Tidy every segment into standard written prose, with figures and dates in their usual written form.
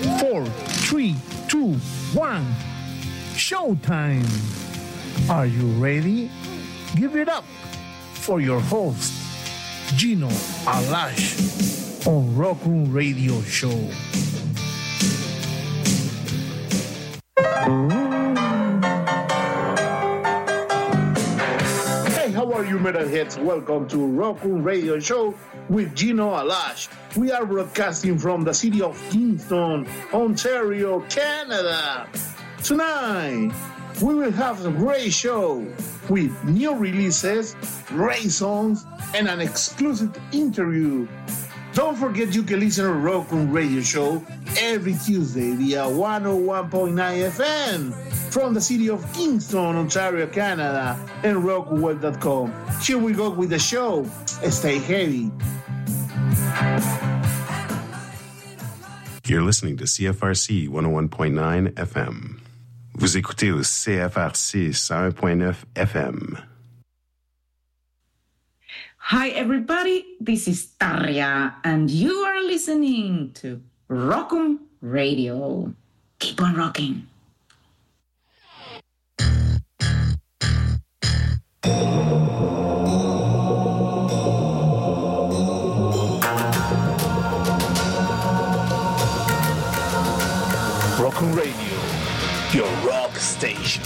4, 3, 2, 1. Showtime! Are you ready? Give it up for your host, Gino Alash, on Rock Room Radio Show. Hey, how are you, metalheads? Welcome to Rock Room Radio Show with Gino Alash. We are broadcasting from the city of Kingston, Ontario, Canada. Tonight, we will have a great show with new releases, great songs, and an exclusive interview. Don't forget you can listen to Rock Room Radio Show every Tuesday via 101.9 FM from the city of Kingston, Ontario, Canada, and rockweb.com. Here we go with the show. Stay heavy. You're listening to CFRC 101.9 FM. Vous écoutez au CFRC 101.9 FM. Hi, everybody. This is Tarja, and you are listening to Rock'em Radio. Keep on rocking. Rock'em Radio, your rock station.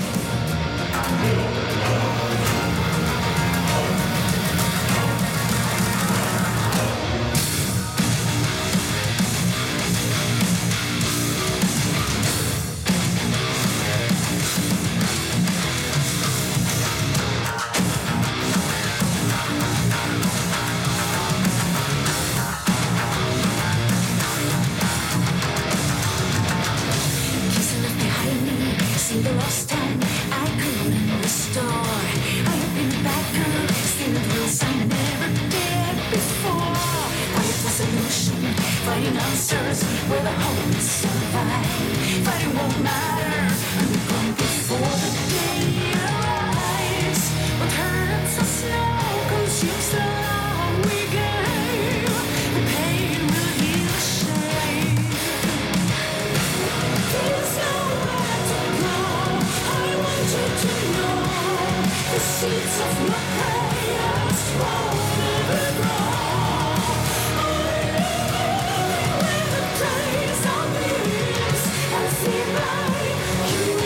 See the lost time I couldn't restore. I have been back on, seen the thrills I never did before. Quiet was solution, finding answers where the hope is survive. Fighting won't matter, and we're gone before the day arrives. What hurts us now consumes the love we gave. The pain will heal the shame. There's nowhere to go. I want you to know the seeds of my prayers won't ever grow. When the days are leaves, I see by you.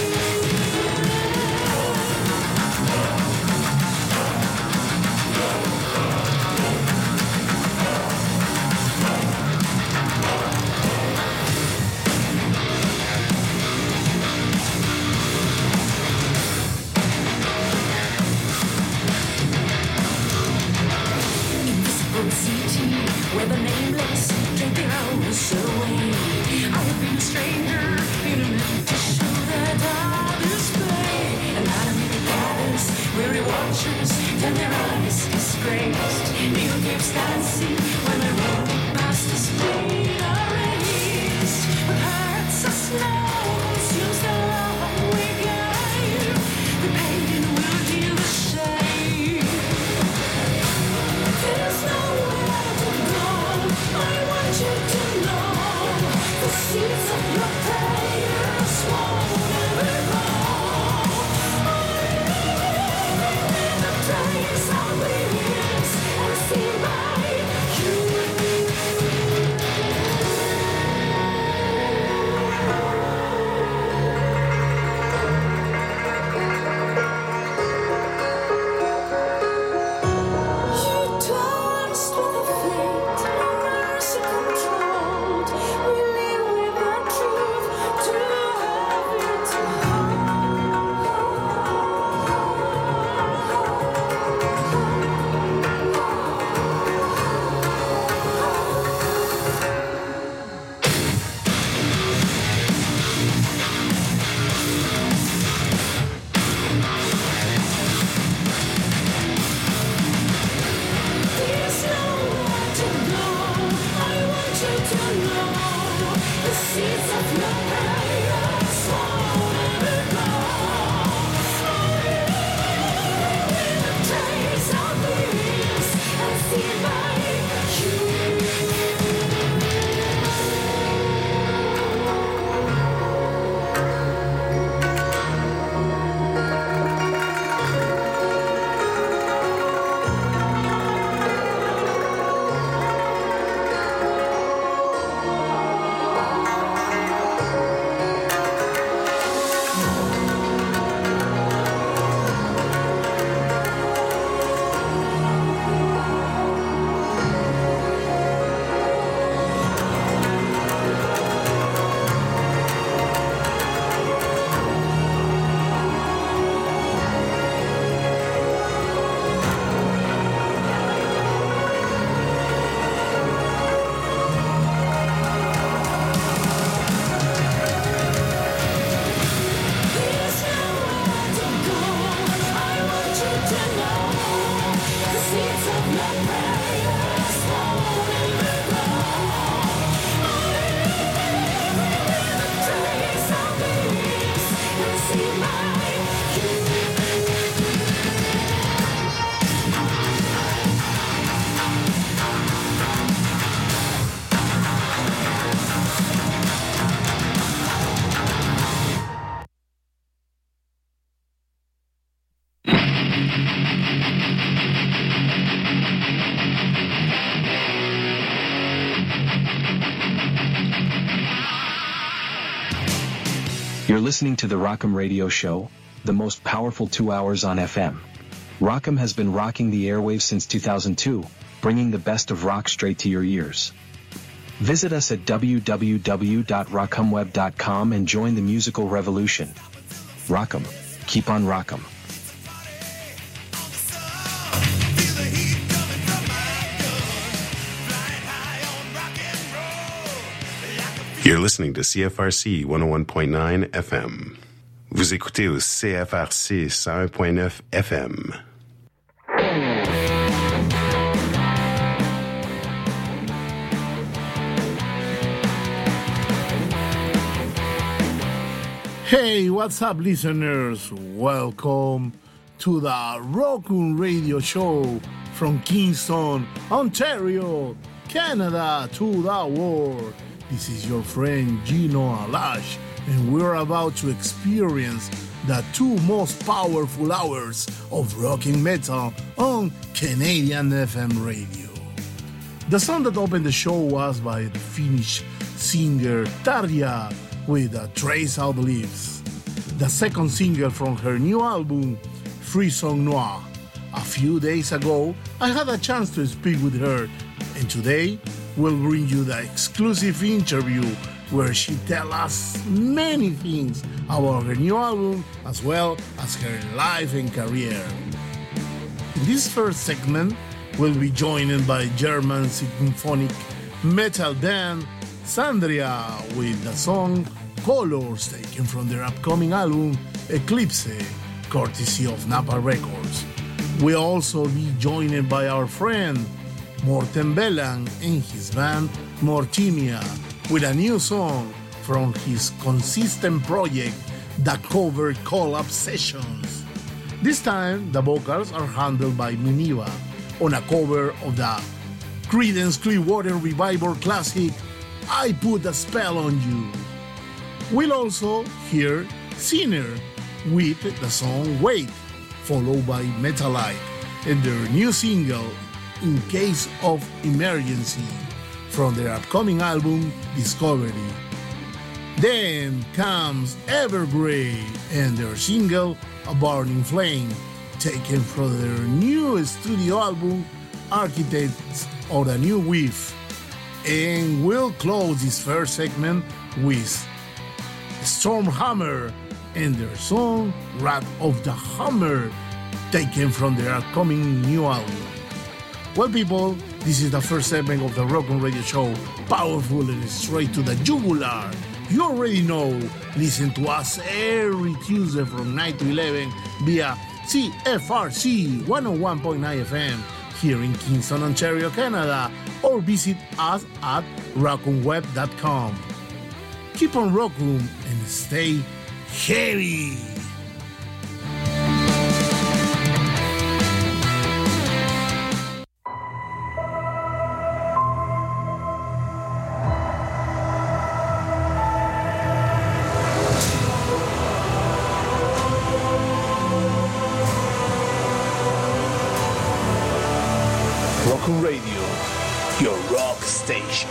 City where the nameless drink their hours away. I have been a stranger in an empty show that I display. And animated gathers, weary watchers turn their eyes disgraced. New gives dancing when I roll past the speed I raised. What hurts us now consumes the love we gave. The pain will heal the shame. There's nowhere to go. I want you to know the seeds of your prayers won't ever grow. In the days of years, I see by you. You're listening to the Rock'em Radio Show, the most powerful 2 hours on FM. Rock'em has been rocking the airwaves since 2002, bringing the best of rock straight to your ears. Visit us at www.rock'emweb.com and join the musical revolution. Rock'em, keep on rock'em. You're listening to CFRC 101.9 FM. Vous écoutez au CFRC 101.9 FM. Hey, what's up, listeners? Welcome to the Rock'em Radio Show from Kingston, Ontario, Canada to the world. This is your friend Gino Alash, and we're about to experience the 2 most powerful hours of rock and metal on Canadian FM radio. The song that opened the show was by the Finnish singer Tarja with Trace Out Leaves, the second single from her new album, Frisson Noir. A few days ago, I had a chance to speak with her, and today we'll bring you the exclusive interview where she tells us many things about her new album as well as her life and career. In this first segment, we'll be joined by German symphonic metal band Sandria with the song Colors, taken from their upcoming album Eclipse, courtesy of Napa Records. We'll also be joined by our friend Morten Bellan and his band Mortinia with a new song from his consistent project, The Cover Collab Sessions. This time, the vocals are handled by Miniva on a cover of the Creedence Clearwater Revival classic, I Put a Spell on You. We'll also hear Sinner with the song Wait, followed by Metalite and their new single, In Case of Emergency, from their upcoming album, Discovery. Then comes Evergrey and their single, A Burning Flame, taken from their new studio album, Architects of a New Wave. And we'll close this first segment with Stormhammer and their song, Wrath of the Hammer, taken from their upcoming new album. Well, people, this is the first segment of the Rock'em Radio Show, powerful and straight to the jugular. You already know, listen to us every Tuesday from 9 to 11 via CFRC 101.9 FM here in Kingston, Ontario, Canada, or visit us at rock'emweb.com. Keep on Rock'em and stay heavy. Rock'em Radio, your rock station.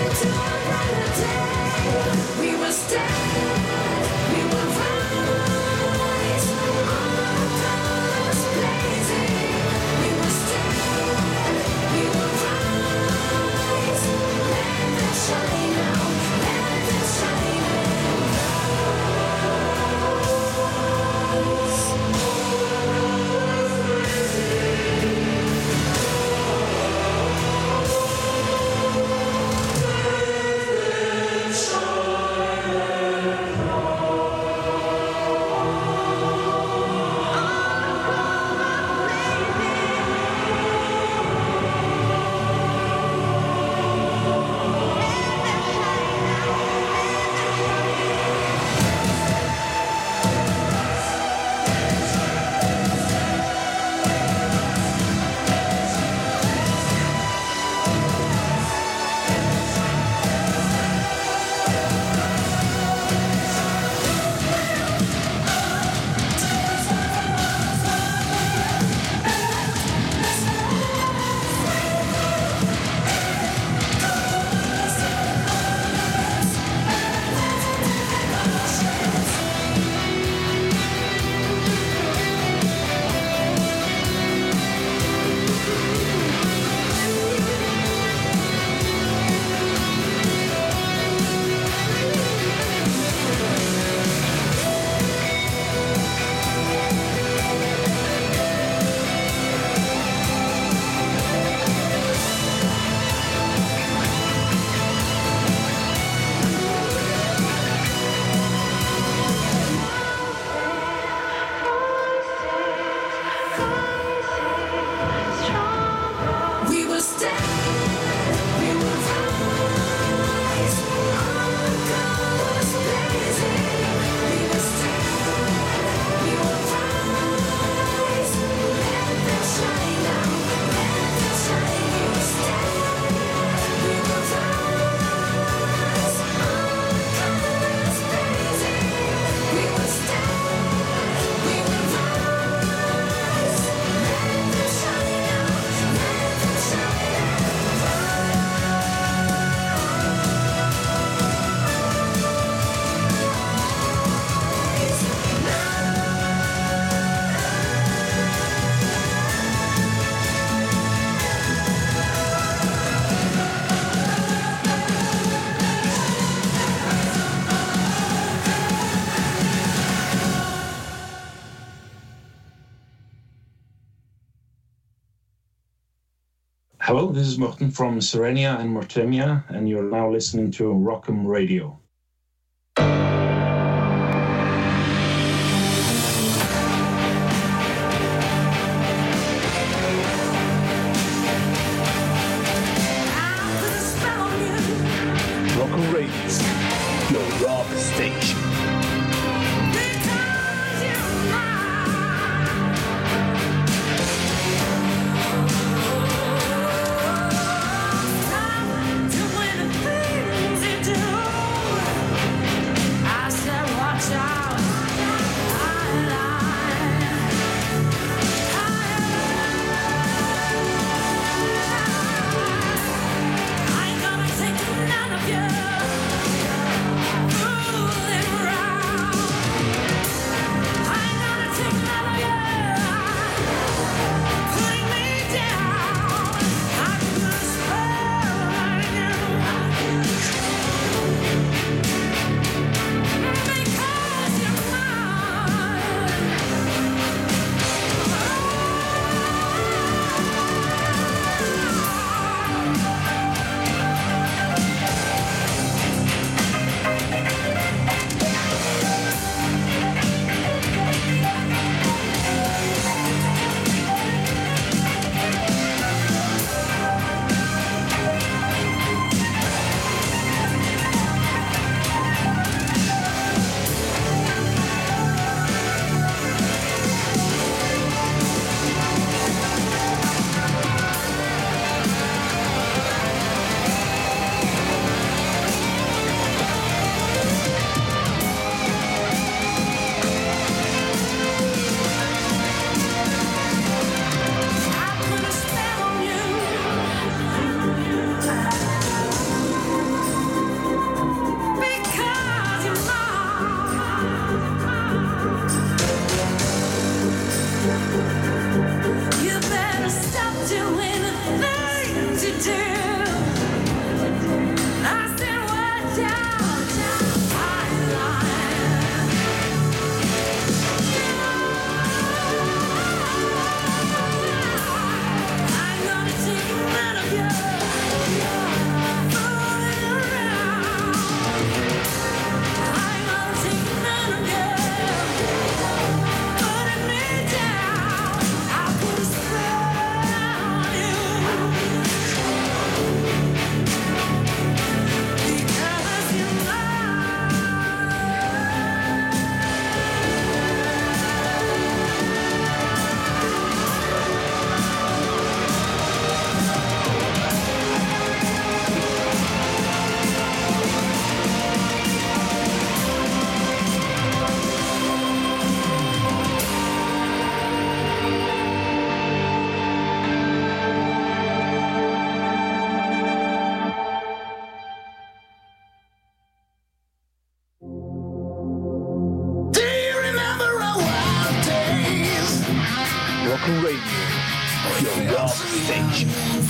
Hello, this is Morten from Serenia and Mortemia, and you're now listening to Rock'em Radio. Rock'em Radio, your rock station. None of you, fooling Broken Radio, your rock station.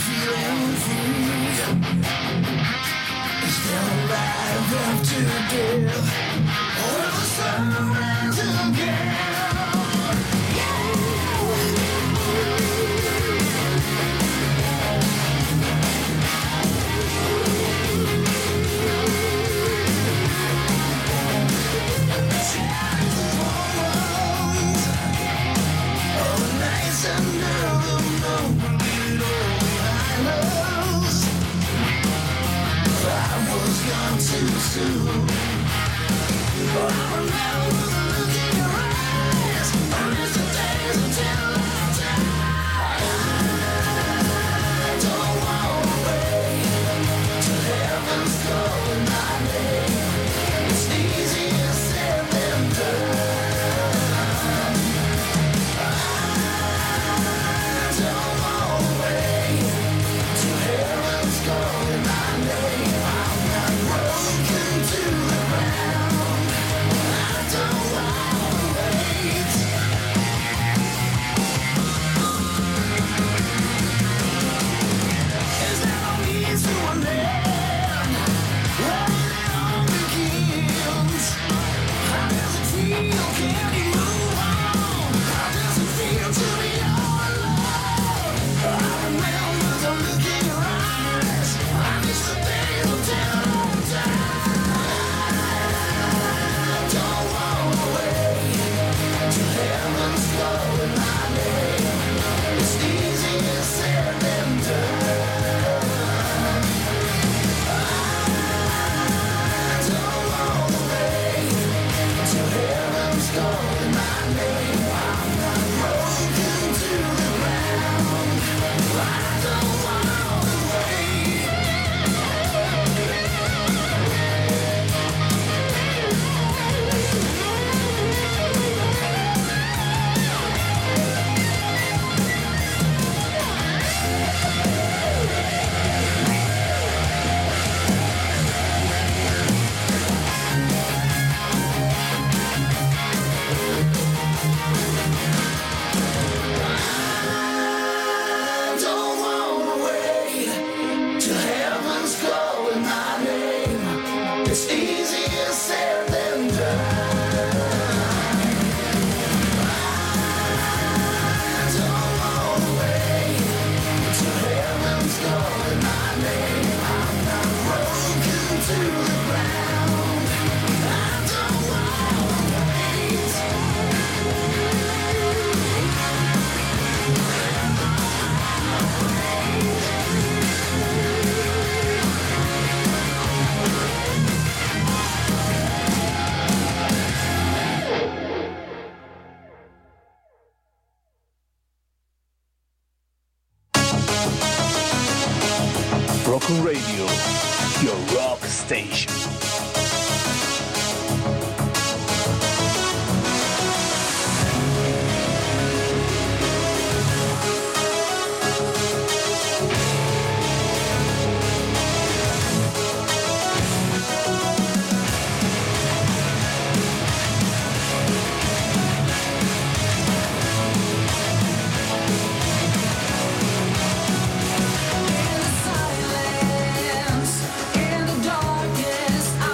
Broken Radio, your rock station. In the darkness,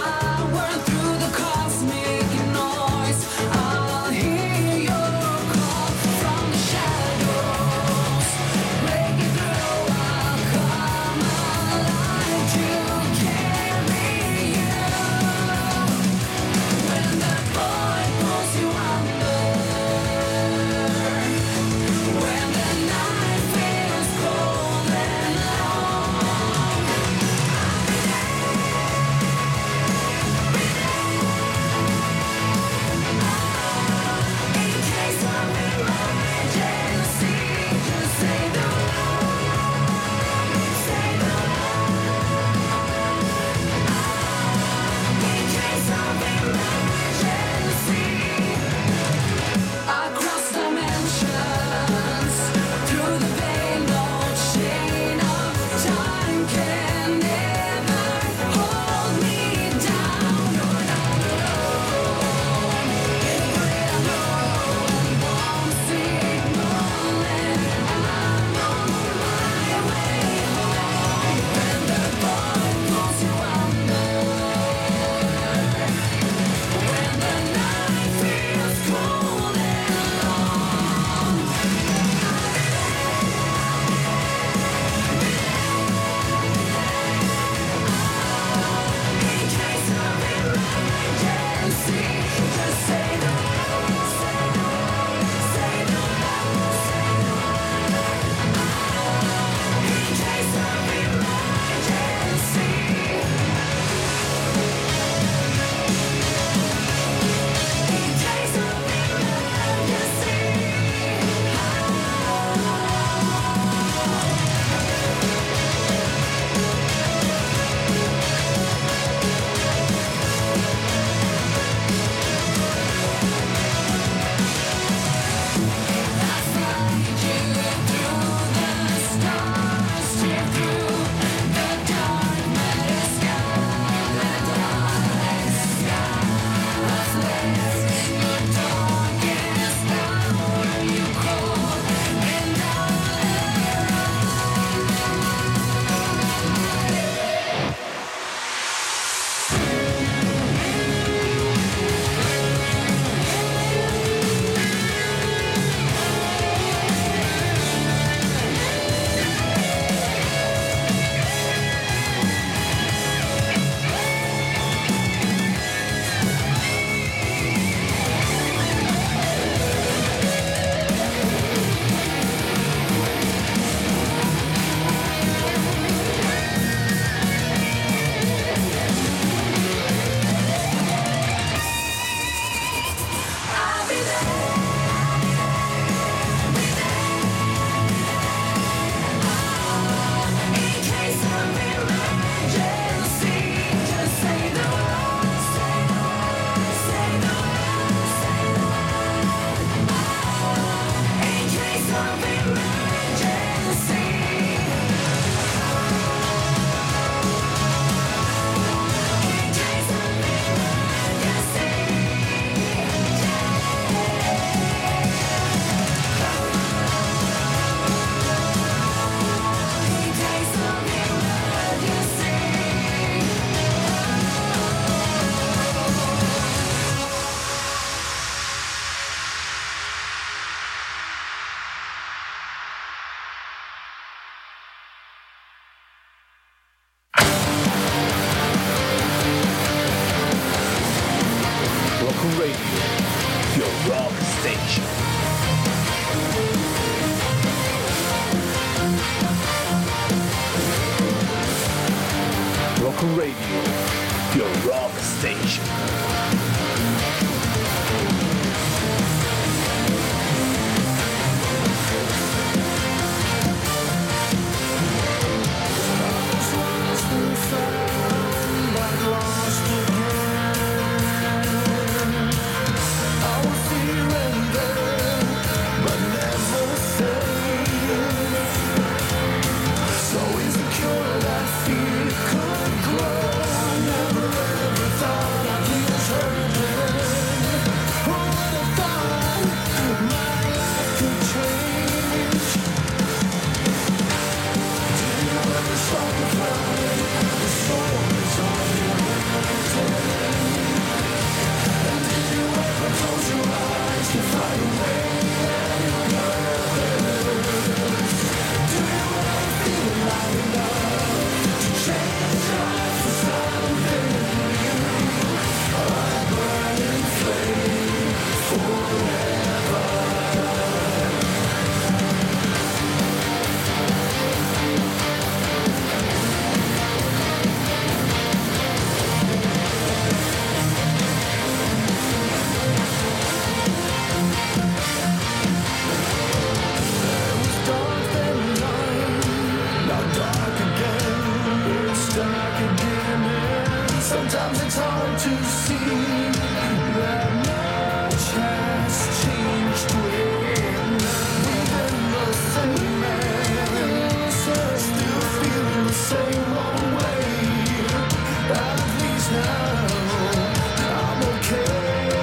Sometimes it's hard to see that much has changed when we've been the same man, still feeling the same old way. At least now I'm okay.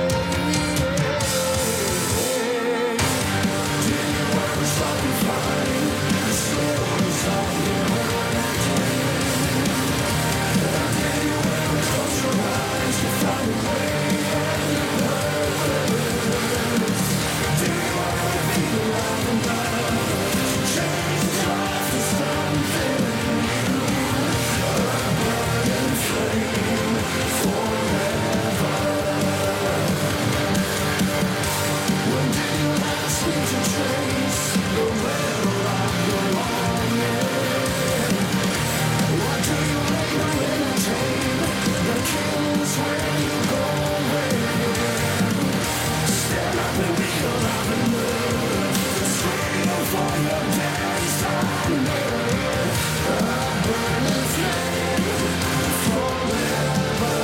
Did you ever stop and find the stories of your acting? Did you ever close your eyes to find a way out of purpose? Did you ever feel like enough to change your life to something new? A burning flame forever. When did you last need to trace the well of your longing? What do you later entertain that kills when you go away? Stand up and be alive and live, scream for your days on earth. A burning flame forever.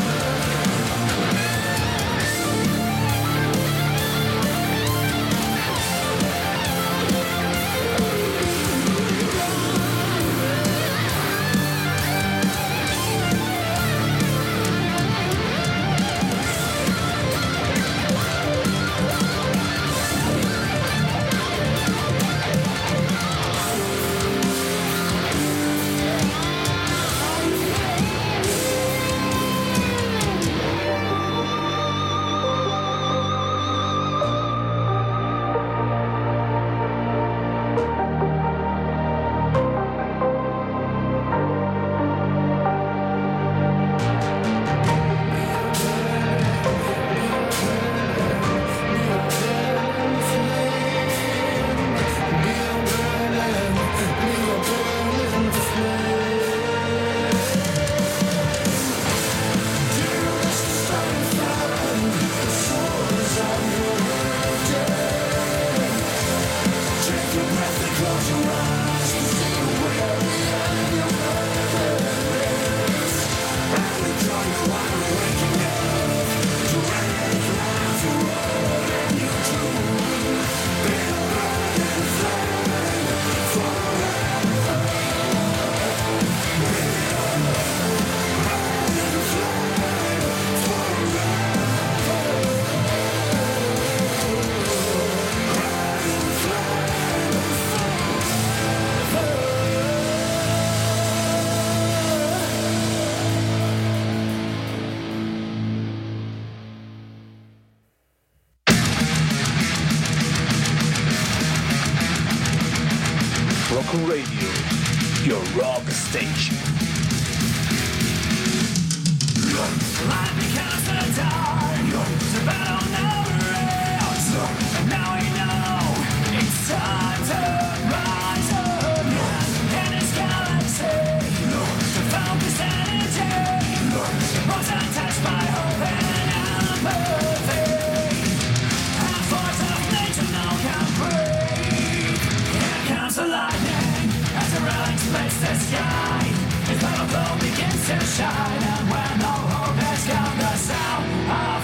Rock Radio, your rock station. Life becomes a dark, the battle never ends. Now we know it's time to rise again. In this galaxy, the focus energy, most untouched by hope and empathy. A force of nature no can break. Here comes the lightning as the relic splits the sky. His battle glow begins to shine, and when all hope has come, the sound of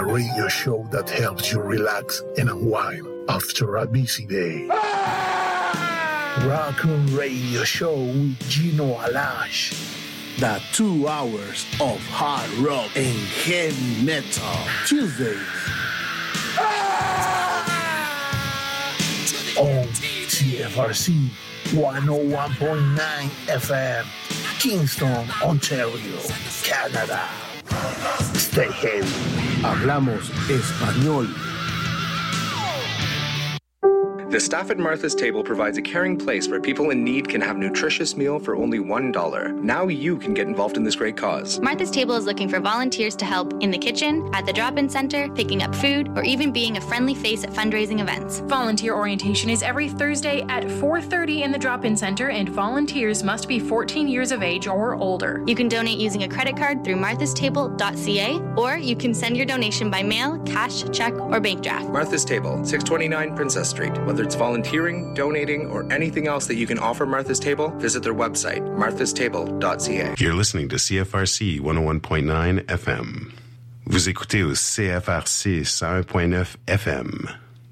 radio show that helps you relax and unwind after a busy day. Raccoon Radio Show with Gino Alash. The 2 hours of hard rock and heavy metal. Tuesdays. On CFRC 101.9 FM, Kingston, Ontario, Canada. Stay heavy. Hablamos español. The staff at Martha's Table provides a caring place where people in need can have a nutritious meal for only $1. Now you can get involved in this great cause. Martha's Table is looking for volunteers to help in the kitchen, at the drop-in center, picking up food, or even being a friendly face at fundraising events. Volunteer orientation is every Thursday at 4:30 in the drop-in center, and volunteers must be 14 years of age or older. You can donate using a credit card through marthastable.ca, or you can send your donation by mail, cash, check, or bank draft. Martha's Table, 629 Princess Street. Whether it's volunteering, donating, or anything else that you can offer Martha's Table, visit their website, marthastable.ca. You're listening to CFRC 101.9 FM. Vous écoutez au CFRC 101.9 FM.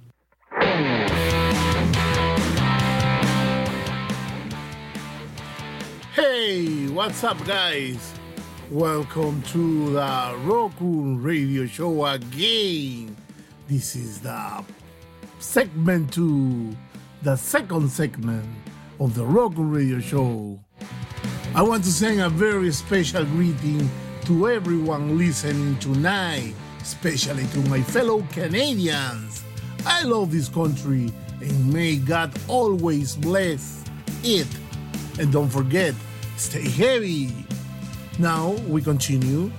Hey, what's up, guys? Welcome to the Raccoon Radio Show again. This is the segment 2, the second segment of the Raccoon Radio Show. I want to send a very special greeting to everyone listening tonight, especially to my fellow Canadians. I love this country, and may God always bless it. And don't forget, stay heavy. Now we continue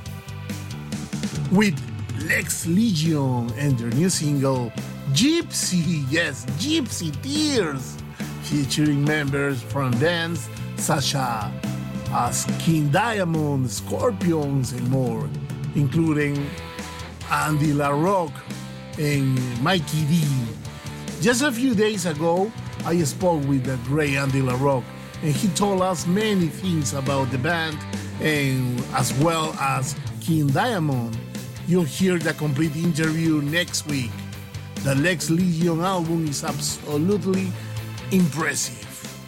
with Lex Legion and their new single, Gypsy, yes, Gypsy Tears, featuring members from bands such as King Diamond, Scorpions, and more, including Andy LaRocque and Mikey D. Just a few days ago, I spoke with the great Andy LaRocque, and he told us many things about the band, and as well as King Diamond. You'll hear the complete interview next week. The Lex Legion album is absolutely impressive.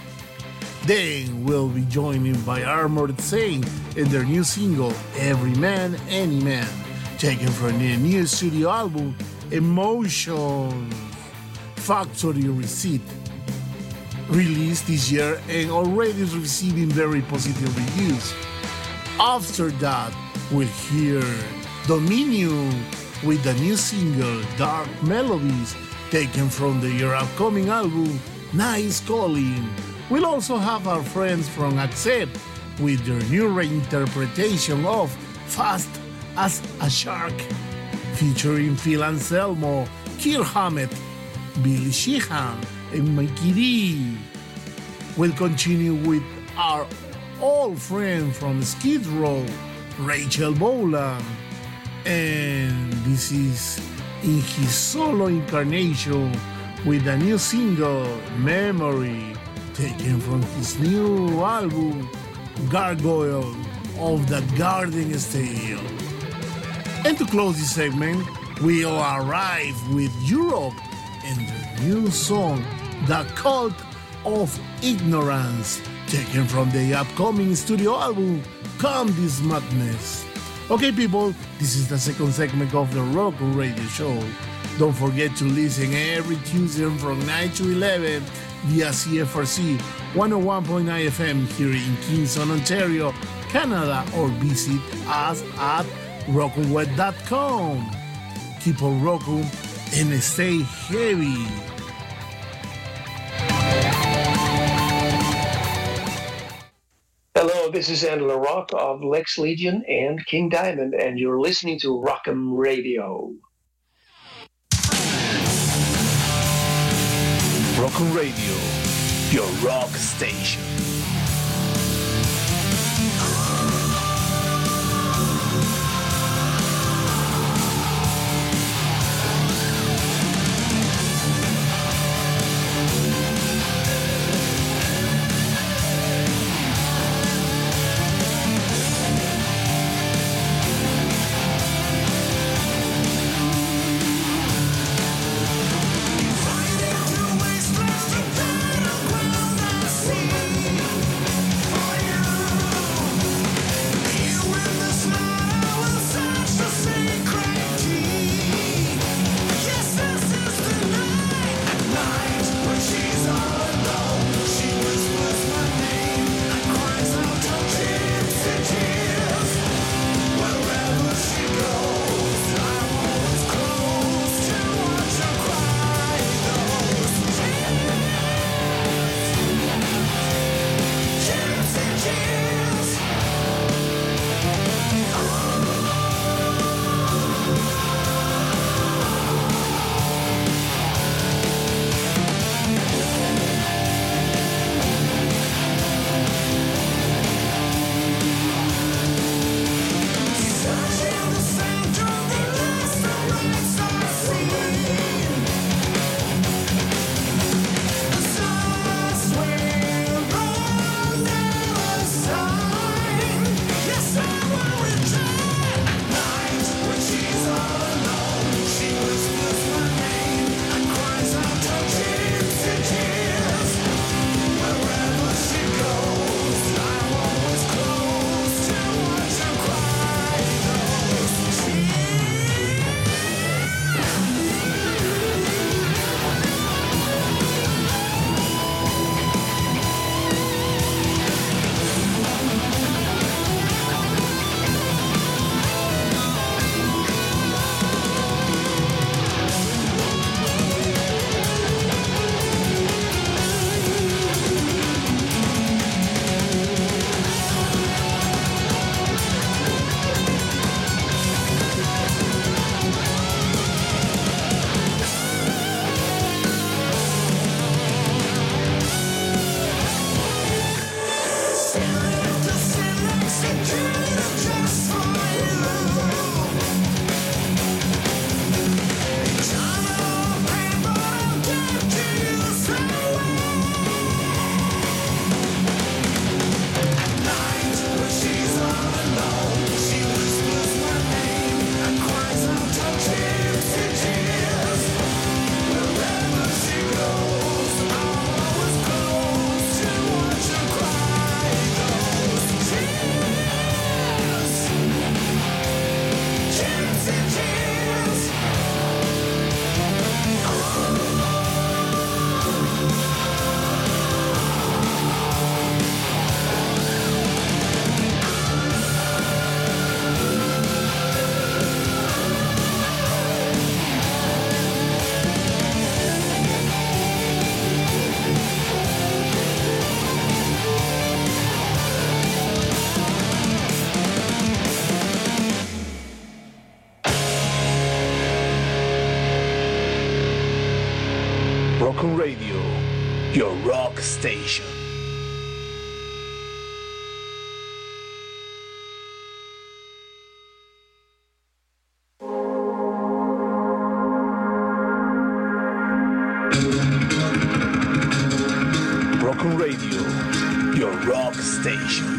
Then we'll be joined by Armored Saint and their new single, Every Man, Any Man, taken from their new studio album, Emotion Factory Receipt, released this year and already is receiving very positive reviews. After that, we'll hear Dominion with the new single Dark Melodies, taken from their upcoming album Nice Calling. We'll also have our friends from Accept with their new reinterpretation of Fast as a Shark, featuring Phil Anselmo, Kirk Hammett, Billy Sheehan, and Mikey D. We'll continue with our old friend from Skid Row, Rachel Bolan, and this is in his solo incarnation with a new single, Memory, taken from his new album, Gargoyle of the Garden State. And to close this segment, we'll arrive with Europe and the new song, The Cult of Ignorance, taken from the upcoming studio album, Come This Madness. Okay, people, this is the second segment of the Raccoon Radio Show. Don't forget to listen every Tuesday from 9 to 11 via CFRC 101.9 FM here in Kingston, Ontario, Canada, or visit us at rockoonweb.com. Keep on rocking and stay heavy. Hello, this is Andy LaRocque of Lex Legion and King Diamond, and you're listening to Rock'em Radio. Rockin' Radio, your rock station. Rock'n Radio, your rock station. Rock'n Radio, your rock station.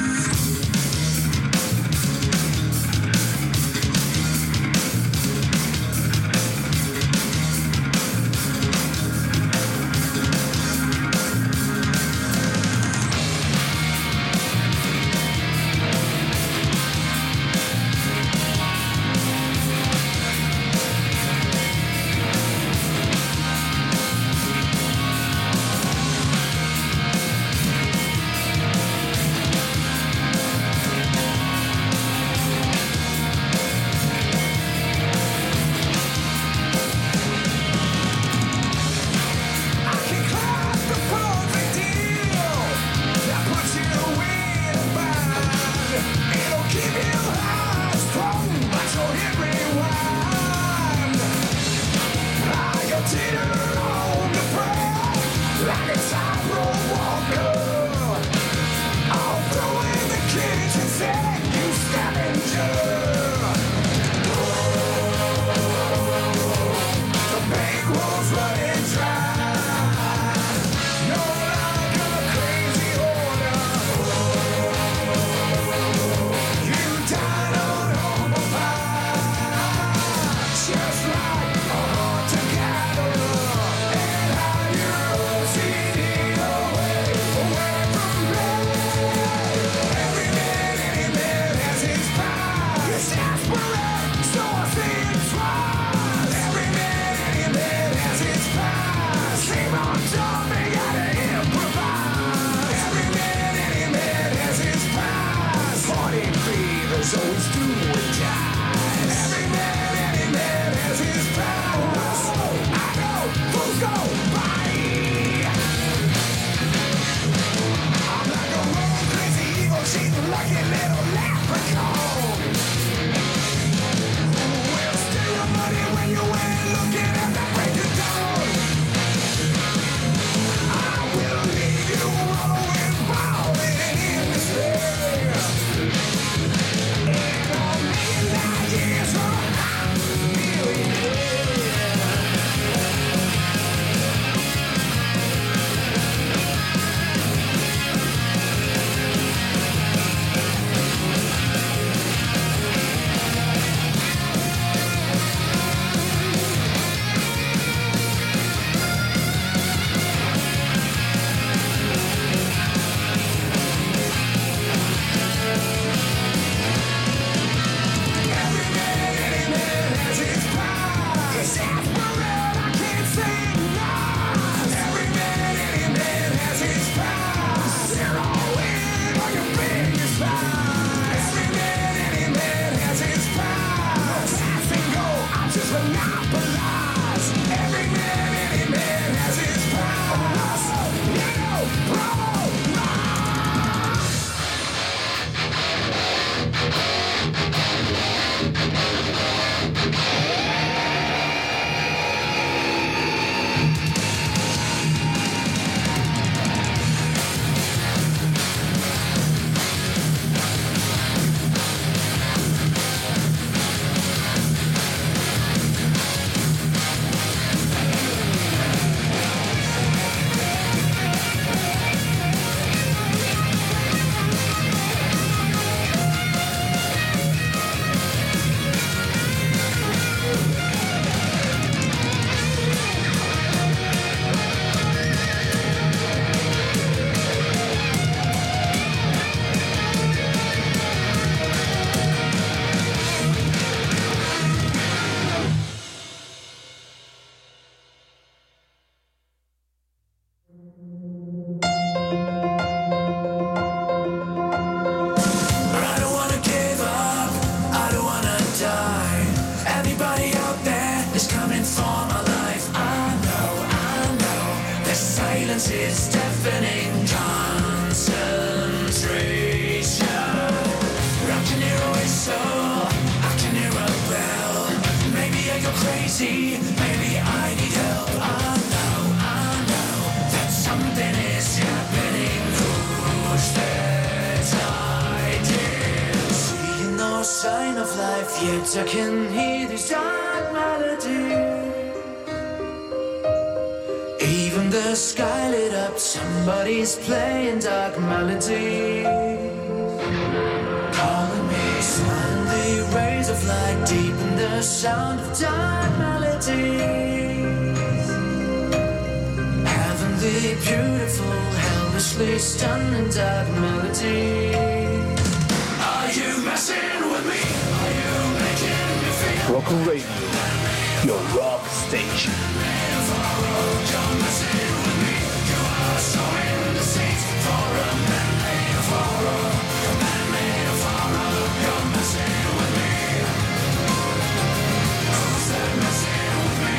silence is deafening concentration. I can hear a whistle, I can hear a bell. Maybe I go crazy, maybe I need help. I know sign of life, yet I can hear this dark melody. Even the sky lit up, somebody's playing dark melody. Calling me, suddenly rays of light deepen the sound of dark melodies. Heavenly, beautiful, helplessly stunning dark melody. Are you messing with me? Are you making me feel? Rockin' Radio, your rock station. You're messing with me. You are sowing the seeds for a man made of horror. A man made of horror. You're messing with me. Who's that messing with me?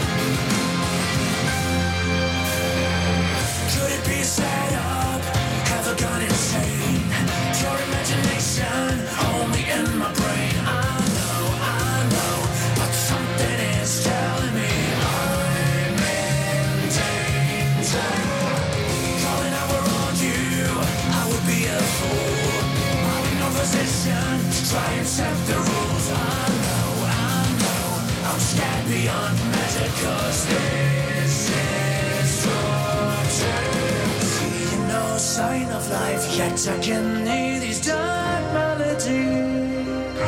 Could it be set up? Have I gone insane? Your imagination only in my brain. I know, but something is telling me I'm in danger. Calling out on you, I would be a fool. I'm in no position to try and set the rules. I know, I'm scared beyond measure, 'cause this is torture. Seeing no sign of life, yet I can hear these dark melodies.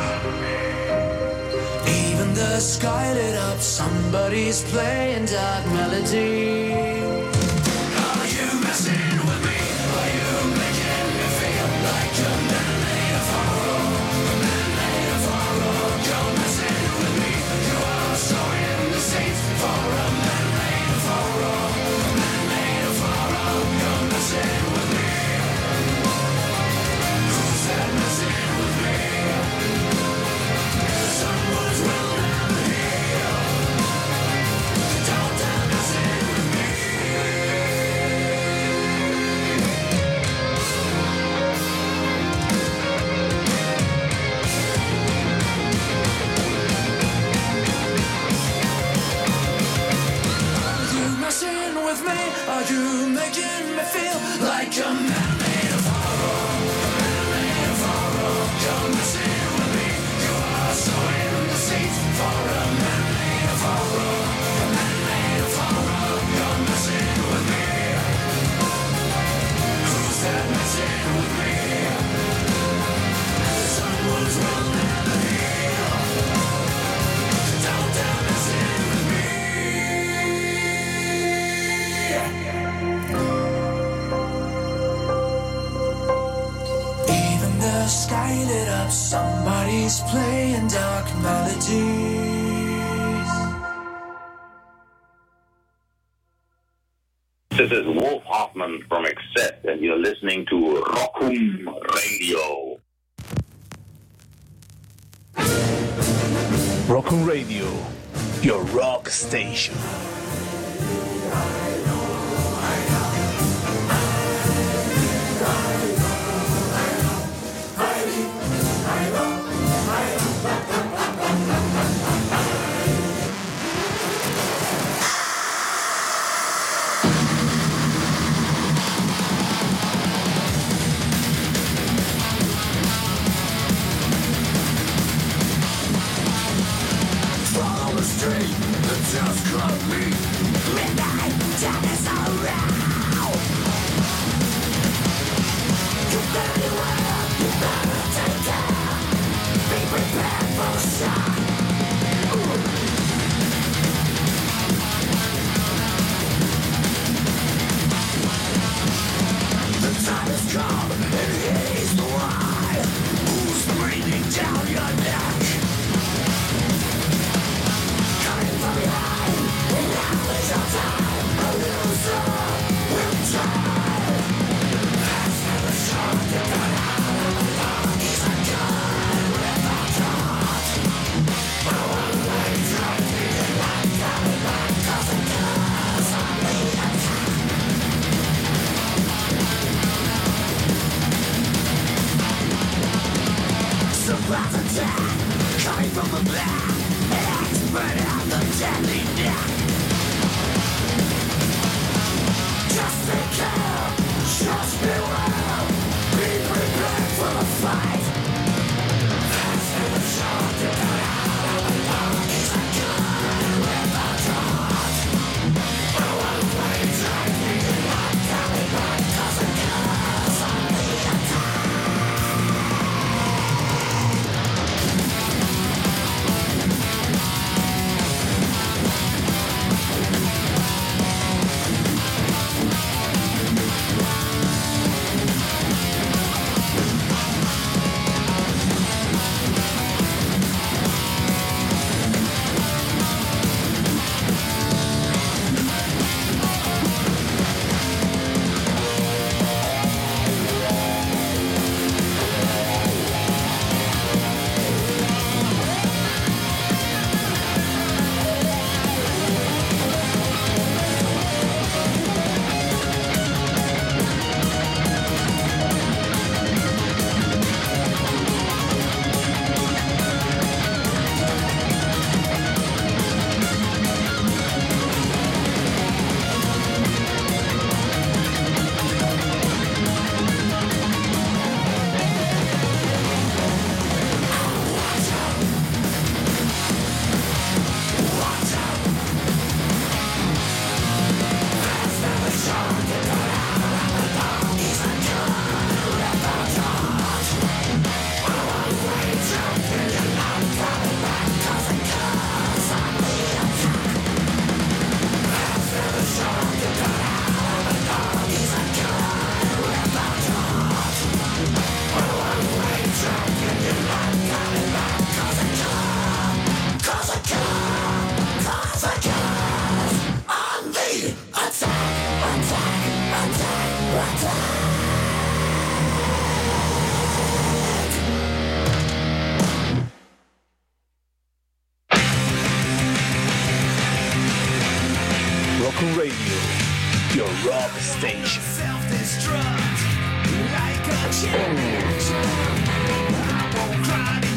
Even the sky lit up, somebody's playing dark melody. Are you messing with me? Are you making me feel like a man made of horror? A man made of horror. You're messing with me. You are sowing the seeds for a man made of horror. A man made of horror. You're messing with me. Who's that messing with me? Someone's will never heal. Don't that messing with me. Are you messing with me? Are you making me feel like a man made of horror? A man made of horror. You're messing with me. You are sowing the seeds for a man made of horror. A man made of horror. You're messing with me. Who's that messing with me? Someone's will never heal. Don't that messing with me. Even the sky lit up, somebody's playing dark melodies. This is Wolf Hoffman from Accept, and you're listening to Rockum Radio. Rockin' Radio, your rock station. Follow the street that just cut me. Midnight darkness around. You better beware, you better take care. Be prepared for the shock. The time has come, and here's the why. Who's breathing down your neck? Coming from behind, and now is your time. A loser will try. That's never sure to cut out of the dark. He's a gun without heart. A one-way drive to the light, coming back, 'cause it does only attack. Surprise attack, coming from the back. Spread out the deadly neck. Just take care, just beware. Be prepared for the fight. That's the rock station. Self-destruct like a chain reaction. I won't cry.